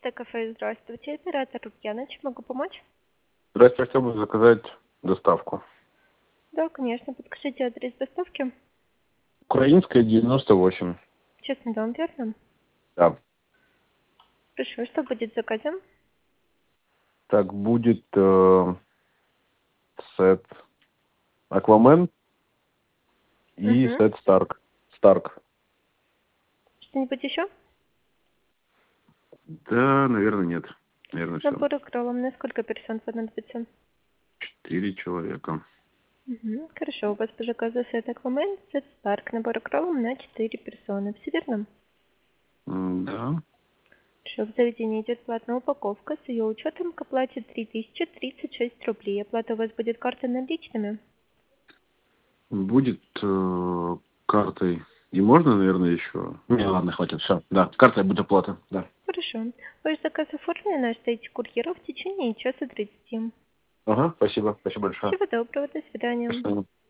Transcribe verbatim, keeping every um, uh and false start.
Почта кафе, здравствуйте. Оператор Ульянович, могу помочь? Здравствуйте, хотел бы заказать доставку. Да, конечно. Подскажите адрес доставки. Украинская, девяносто восемь. Честный дом, верно? Да. Хорошо, что будет в заказе? Так, будет э, сет Аквамен и Угу. сет Старк. Старк. Что-нибудь еще? Да, наверное, нет. Наверное, все. Набор кролом. На сколько персон понадобится? Четыре человека. Угу. Хорошо, у вас по заказу сет Аквамен, сет Старк. Набор кролом на четыре персоны. Все верно? М, Да. Хорошо, в заведении идет платная упаковка. С ее учетом к оплате три тысячи тридцать шесть рублей. Оплата у вас будет картой наличными. Будет э, картой. И можно, наверное, еще. Не, ладно, хватит. Все. Да, картой будет оплата. Да. Хорошо. Ваш заказ оформлен на сайте курьера в течение часа тридцати. Ага, спасибо. Спасибо большое. Всего доброго, до свидания. До свидания.